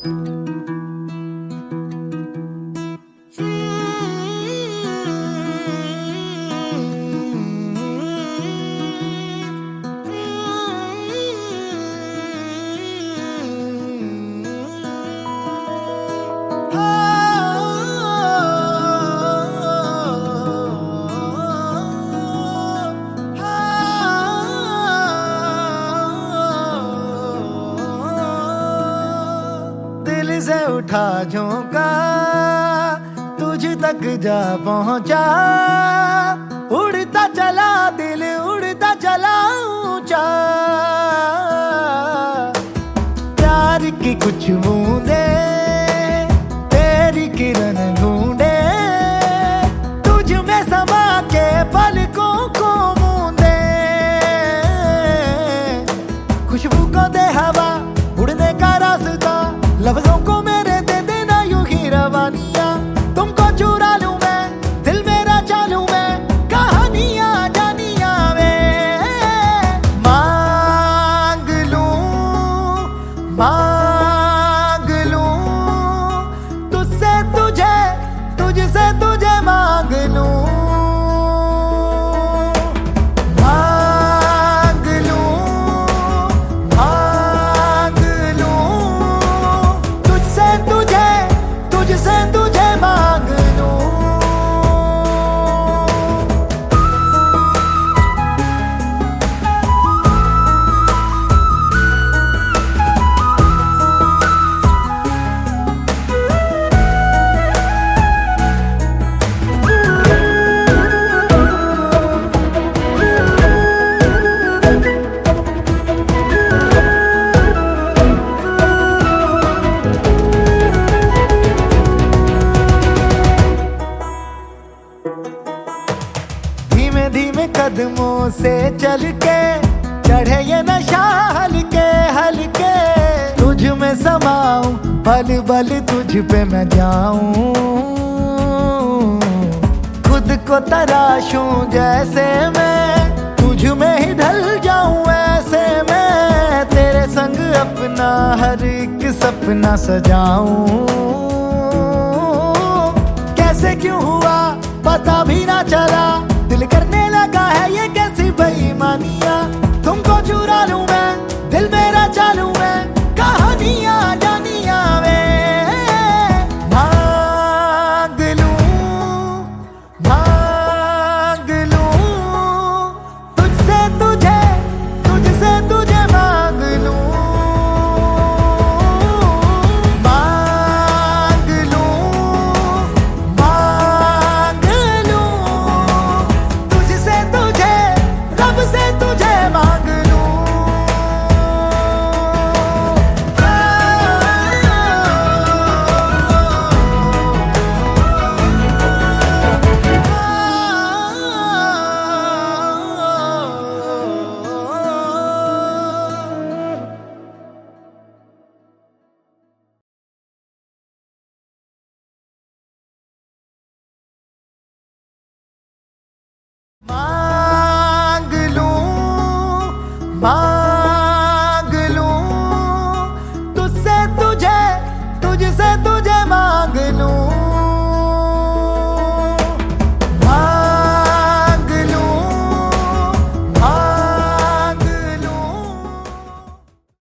दिल से उठा झोंका तुझ तक जा पहुंचा, उड़ता चला दिल उड़ता चला ऊंचा। प्यार की कुछ बूंदे तेरी किरण ढूंढे, तुझ में समा के पलकों को मूंदे। खुशबू को दे हवा उड़ने का रास्ता, लफ्जों को मेरे दे देना यूं ही रवानियां। तुमको चुरा लूं मैं, दिल मेरा चालू मैं, कहानियां जानियां वे। मांग लूं तुझसे तुझे, तुझसे तुझे मांग लूं। धीमे धीमे कदमों से चल के चढ़े ये नशा हल्के हल्के, तुझ में समाऊं पल पल तुझ पे मैं जाऊं। खुद को तराशूं जैसे मैं, तुझ में ही ढल जाऊं ऐसे मैं। तेरे संग अपना हर एक सपना सजाऊं। कैसे क्यों हुआ पता भी ना चला, दिल करने लगा है ये कैसी बेईमानियां। तुमको चुरा लूं मैं, दिल मेरा चालू मैं, कहानियां जानियां वे। मांग लूं तुझसे तुझे, तुझसे तुझे मांग लूं। मांग लूं